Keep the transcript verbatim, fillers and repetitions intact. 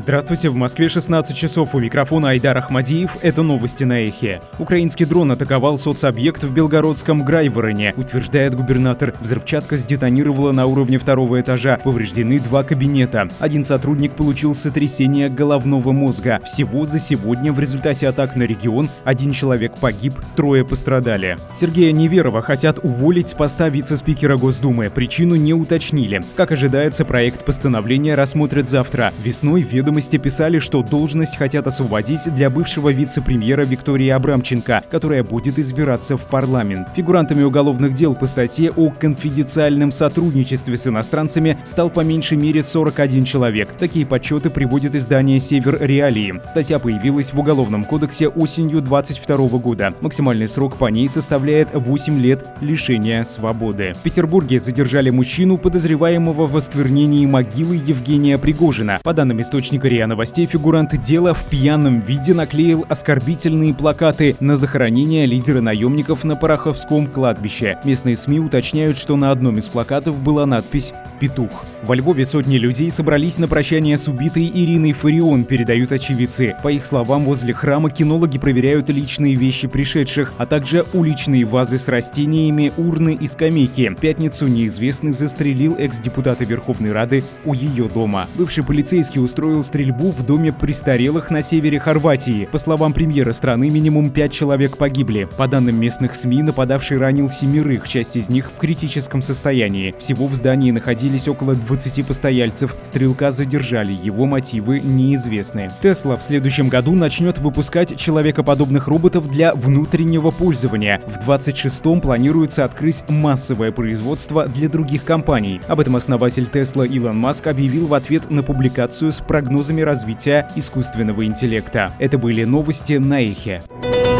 Здравствуйте, в Москве шестнадцать часов, у микрофона Айдар Ахмадиев, это новости на Эхе. Украинский дрон атаковал соцобъект в Белгородском Грайвороне, утверждает губернатор. Взрывчатка сдетонировала на уровне второго этажа, повреждены два кабинета. Один сотрудник получил сотрясение головного мозга. Всего за сегодня в результате атак на регион один человек погиб, трое пострадали. Сергея Неверова хотят уволить с поста вице-спикера Госдумы, причину не уточнили. Как ожидается, проект постановления рассмотрят завтра. Весной ведомости писали, что должность хотят освободить для бывшего вице-премьера Виктории Абрамченко, которая будет избираться в парламент. Фигурантами уголовных дел по статье о конфиденциальном сотрудничестве с иностранцами стал по меньшей мере сорок один человек. Такие подсчеты приводит издание «Север Реалии». Статья появилась в Уголовном кодексе осенью двадцать второго года. Максимальный срок по ней составляет восемь лет лишения свободы. В Петербурге задержали мужчину, подозреваемого в осквернении могилы Евгения Пригожина. По данным источника РИА Новостей, фигурант дела в пьяном виде наклеил оскорбительные плакаты на захоронение лидера наемников на Пороховском кладбище. Местные СМИ уточняют, что на одном из плакатов была надпись «Петух». Во Львове сотни людей собрались на прощание с убитой Ириной Фарион, передают очевидцы. По их словам, возле храма кинологи проверяют личные вещи пришедших, а также уличные вазы с растениями, урны и скамейки. В пятницу неизвестный застрелил экс-депутата Верховной Рады у ее дома. Бывший полицейский устроил стрельбу в доме престарелых на севере Хорватии. По словам премьера страны, минимум пять человек погибли. По данным местных СМИ, нападавший ранил семерых, часть из них в критическом состоянии. Всего в здании находились около двадцати постояльцев. Стрелка задержали, его мотивы неизвестны. Tesla в следующем году начнет выпускать человекоподобных роботов для внутреннего пользования. В двадцать шестом планируется открыть массовое производство для других компаний. Об этом основатель Tesla Илон Маск объявил в ответ на публикацию с прогнозами развития искусственного интеллекта. Это были новости на Эхе.